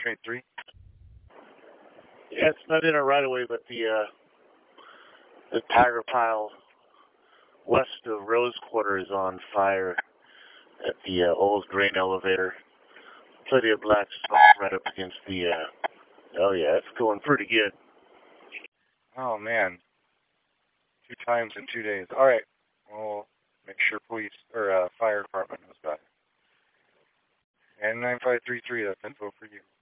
953. Yeah, it's not in a right away, but the tire pile west of Rose Quarter is on fire at the old grain elevator. Plenty of black smoke right up against the. Oh yeah, it's going pretty good. Oh man, 2 times in 2 days. All right, we'll make sure police or fire department knows about it. And 9533, that's info for you.